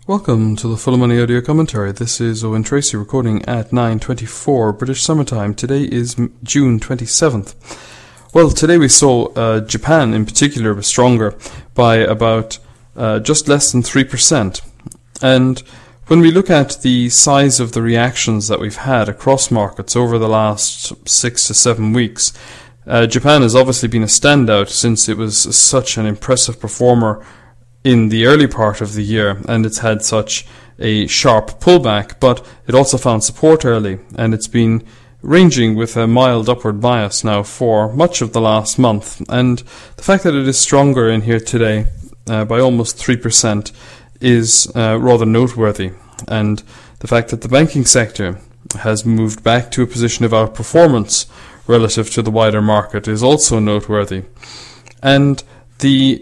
Welcome to the Full Money Audio Commentary. This is Owen Tracy recording at 9:24 British Summertime. Today is June 27th. Well, today we saw Japan in particular was stronger by about just less than 3%. And when we look at the size of the reactions that we've had across markets over the last 6 to 7 weeks, Japan has obviously been a standout since it was such an impressive performer in the early part of the year, and it's had such a sharp pullback, but it also found support early, and it's been ranging with a mild upward bias now for much of the last month. And the fact that it is stronger in here today by almost 3% is rather noteworthy, and the fact that the banking sector has moved back to a position of outperformance relative to the wider market is also noteworthy. And the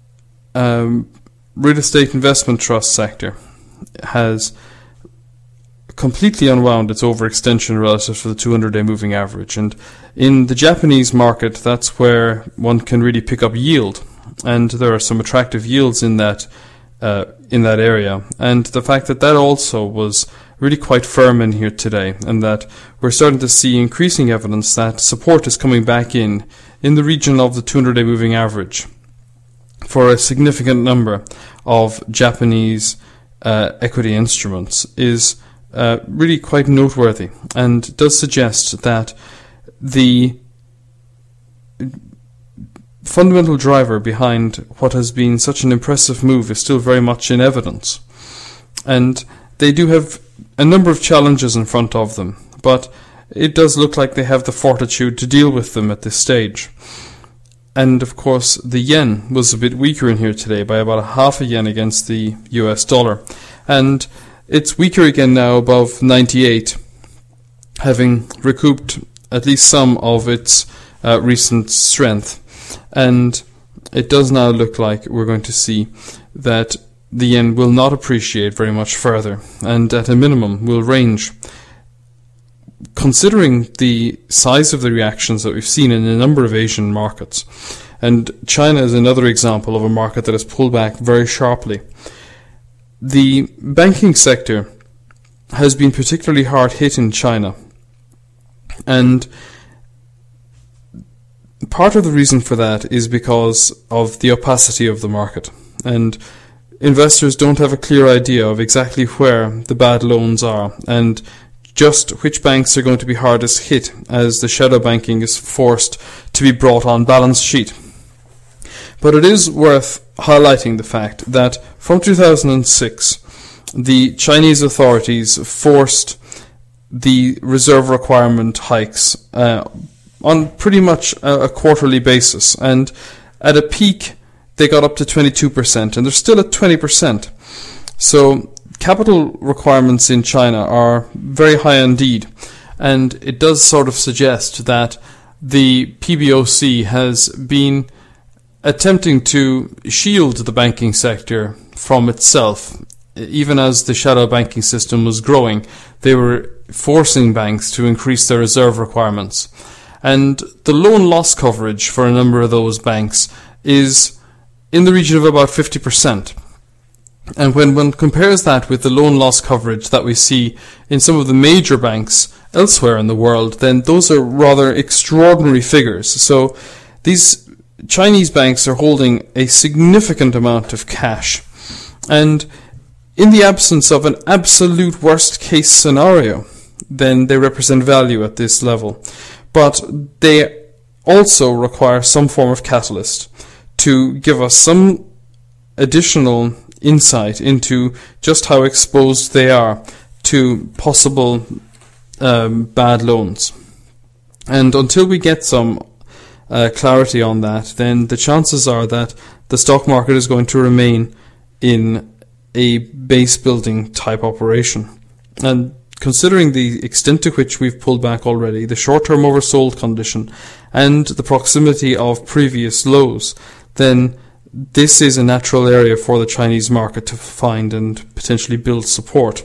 real estate investment trust sector has completely unwound its overextension relative to the 200-day moving average. And in the Japanese market, that's where one can really pick up yield. And there are some attractive yields in that area. And the fact that that also was really quite firm in here today, and that we're starting to see increasing evidence that support is coming back in the region of the 200-day moving average for a significant number of Japanese equity instruments is really quite noteworthy, and does suggest that the fundamental driver behind what has been such an impressive move is still very much in evidence. And they do have a number of challenges in front of them, but it does look like they have the fortitude to deal with them at this stage. And of course, the yen was a bit weaker in here today by about a half a yen against the US dollar. And it's weaker again now above 98, having recouped at least some of its recent strength. And it does now look like we're going to see that the yen will not appreciate very much further, and at a minimum will range. Considering the size of the reactions that we've seen in a number of Asian markets, and China is another example of a market that has pulled back very sharply, the banking sector has been particularly hard hit in China. And part of the reason for that is because of the opacity of the market. And investors don't have a clear idea of exactly where the bad loans are, and just which banks are going to be hardest hit as the shadow banking is forced to be brought on balance sheet. But it is worth highlighting the fact that from 2006, the Chinese authorities forced the reserve requirement hikes on pretty much a quarterly basis, and at a peak they got up to 22%, and they're still at 20%. So capital requirements in China are very high indeed, and it does sort of suggest that the PBOC has been attempting to shield the banking sector from itself. Even as the shadow banking system was growing, they were forcing banks to increase their reserve requirements. And the loan loss coverage for a number of those banks is in the region of about 50%. And when one compares that with the loan loss coverage that we see in some of the major banks elsewhere in the world, then those are rather extraordinary figures. So these Chinese banks are holding a significant amount of cash. And in the absence of an absolute worst case scenario, then they represent value at this level. But they also require some form of catalyst to give us some additional insight into just how exposed they are to possible bad loans. And until we get some clarity on that, then the chances are that the stock market is going to remain in a base building type operation. And considering the extent to which we've pulled back already, the short-term oversold condition, and the proximity of previous lows, then this is a natural area for the Chinese market to find and potentially build support.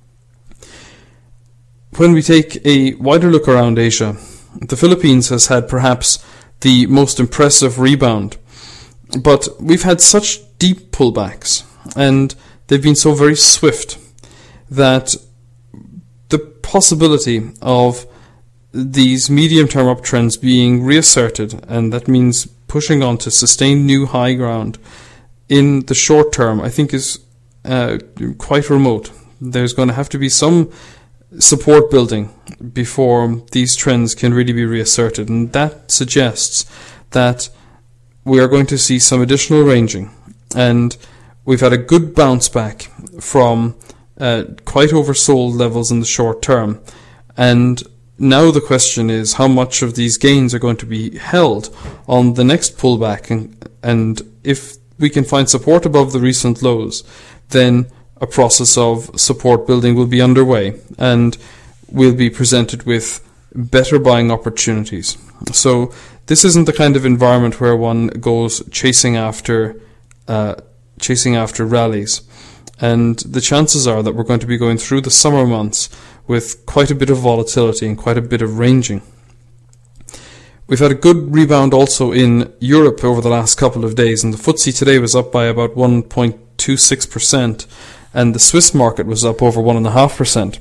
When we take a wider look around Asia, the Philippines has had perhaps the most impressive rebound, but we've had such deep pullbacks, and they've been so very swift that the possibility of these medium-term uptrends being reasserted, and that means pushing on to sustain new high ground in the short term, I think is quite remote. There's going to have to be some support building before these trends can really be reasserted, and that suggests that we are going to see some additional ranging, and we've had a good bounce back from quite oversold levels in the short term, and now the question is how much of these gains are going to be held on the next pullback, and if we can find support above the recent lows, then a process of support building will be underway, and we'll be presented with better buying opportunities. So this isn't the kind of environment where one goes chasing after rallies, and the chances are that we're going to be going through the summer months with quite a bit of volatility and quite a bit of ranging. We've had a good rebound also in Europe over the last couple of days, and the FTSE today was up by about 1.26%, and the Swiss market was up over 1.5%.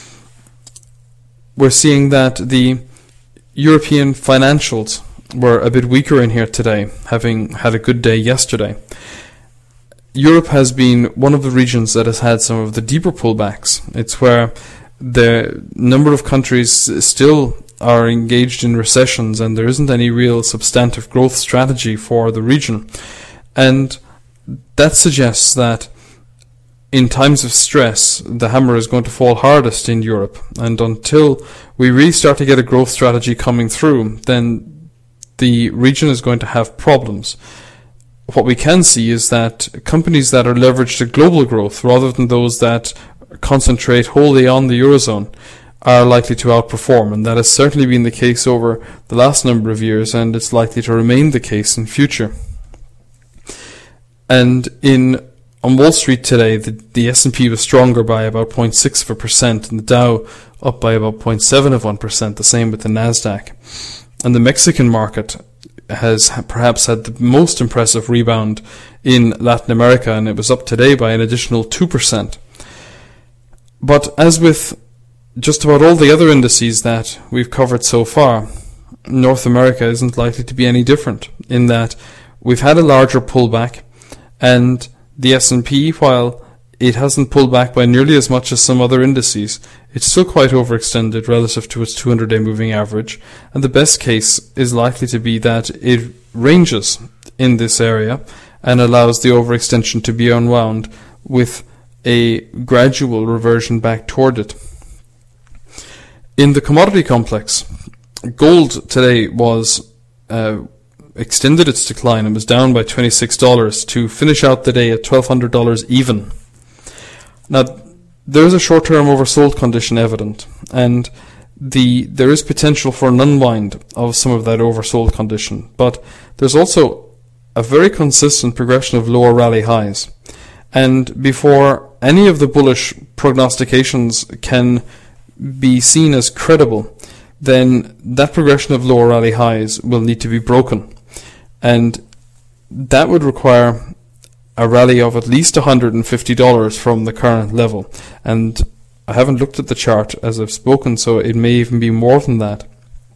We're seeing that the European financials were a bit weaker in here today, having had a good day yesterday. Europe has been one of the regions that has had some of the deeper pullbacks. It's where the number of countries still are engaged in recessions, and there isn't any real substantive growth strategy for the region. And that suggests that in times of stress, the hammer is going to fall hardest in Europe. And until we really start to get a growth strategy coming through, then the region is going to have problems. What we can see is that companies that are leveraged to global growth rather than those that concentrate wholly on the Eurozone are likely to outperform, and that has certainly been the case over the last number of years, and it's likely to remain the case in future. And on Wall Street today, the S&P was stronger by about 0.6%, and the Dow up by about 0.7%, the same with the Nasdaq. And the Mexican market has perhaps had the most impressive rebound in Latin America, and it was up today by an additional 2%. But as with just about all the other indices that we've covered so far, North America isn't likely to be any different, in that we've had a larger pullback, and the S&P, while it hasn't pulled back by nearly as much as some other indices, it's still quite overextended relative to its 200-day moving average, and the best case is likely to be that it ranges in this area and allows the overextension to be unwound with a gradual reversion back toward it. In the commodity complex, gold today was extended its decline and was down by $26 to finish out the day at $1,200 even. Now, there is a short-term oversold condition evident, and there is potential for an unwind of some of that oversold condition, but there's also a very consistent progression of lower rally highs. And before any of the bullish prognostications can be seen as credible, then that progression of lower rally highs will need to be broken. And that would require a rally of at least $150 from the current level. And I haven't looked at the chart as I've spoken, so it may even be more than that.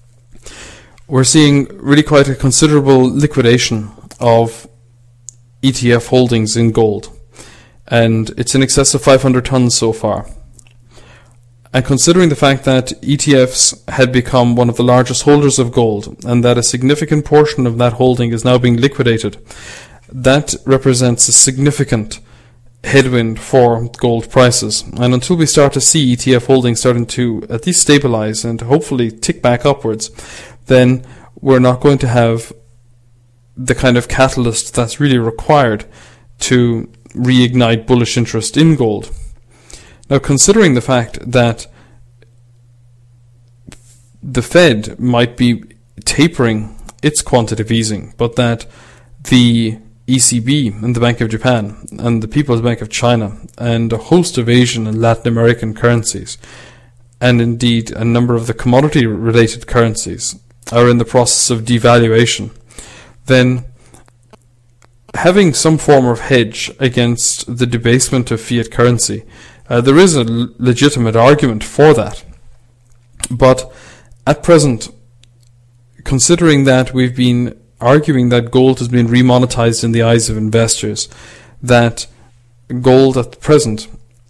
We're seeing really quite a considerable liquidation of ETF holdings in gold, and it's in excess of 500 tons so far. And considering the fact that ETFs had become one of the largest holders of gold, and that a significant portion of that holding is now being liquidated, that represents a significant headwind for gold prices. And until we start to see ETF holdings starting to at least stabilize and hopefully tick back upwards, then we're not going to have the kind of catalyst that's really required to reignite bullish interest in gold. Now, considering the fact that the Fed might be tapering its quantitative easing, but that the ECB and the Bank of Japan and the People's Bank of China and a host of Asian and Latin American currencies, and indeed a number of the commodity-related currencies, are in the process of devaluation, then having some form of hedge against the debasement of fiat currency. There is a legitimate argument for that. But at present, considering that we've been arguing that gold has been remonetized in the eyes of investors, that gold at present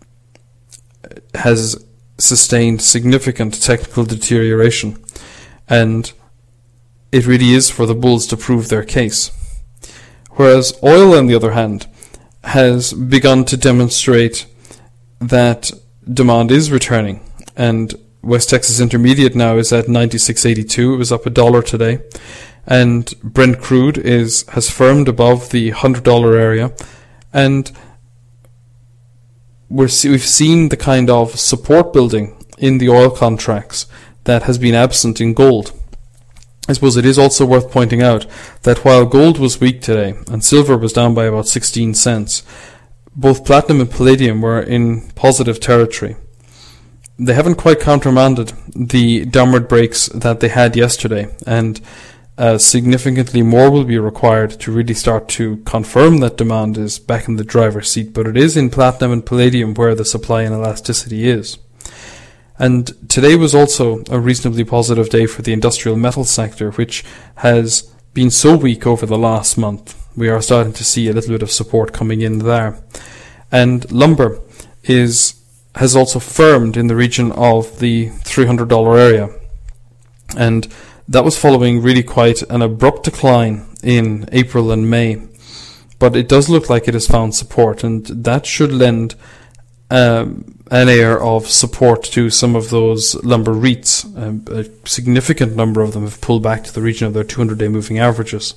has sustained significant technical deterioration, and it really is for the bulls to prove their case. Whereas oil, on the other hand, has begun to demonstrate that demand is returning, and West Texas Intermediate now is at 96.82. It was up $1 today, and Brent crude has firmed above the $100 area, and we've seen the kind of support building in the oil contracts that has been absent in gold. I suppose it is also worth pointing out that while gold was weak today and silver was down by about 16 cents, both platinum and palladium were in positive territory. They haven't quite countermanded the downward breaks that they had yesterday, and significantly more will be required to really start to confirm that demand is back in the driver's seat, but it is in platinum and palladium where the supply and elasticity is. And today was also a reasonably positive day for the industrial metal sector, which has been so weak over the last month. We are starting to see a little bit of support coming in there. And lumber has also firmed in the region of the $300 area. And that was following really quite an abrupt decline in April and May. But it does look like it has found support, and that should lend an air of support to some of those lumber REITs. A significant number of them have pulled back to the region of their 200-day moving averages.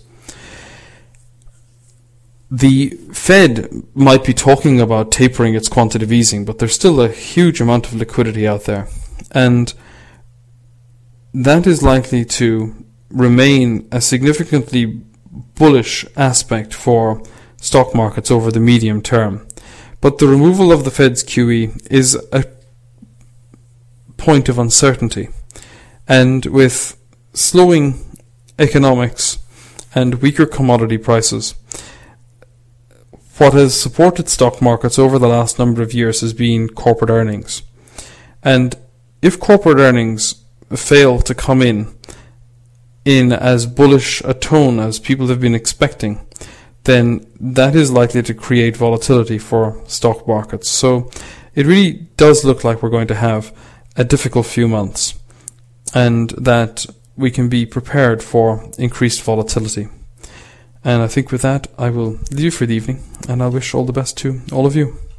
The Fed might be talking about tapering its quantitative easing, but there's still a huge amount of liquidity out there, and that is likely to remain a significantly bullish aspect for stock markets over the medium term. But the removal of the Fed's QE is a point of uncertainty. And with slowing economics and weaker commodity prices, what has supported stock markets over the last number of years has been corporate earnings. And if corporate earnings fail to come in as bullish a tone as people have been expecting, then that is likely to create volatility for stock markets. So it really does look like we're going to have a difficult few months, and that we can be prepared for increased volatility. And I think with that, I will leave you for the evening, and I wish all the best to all of you.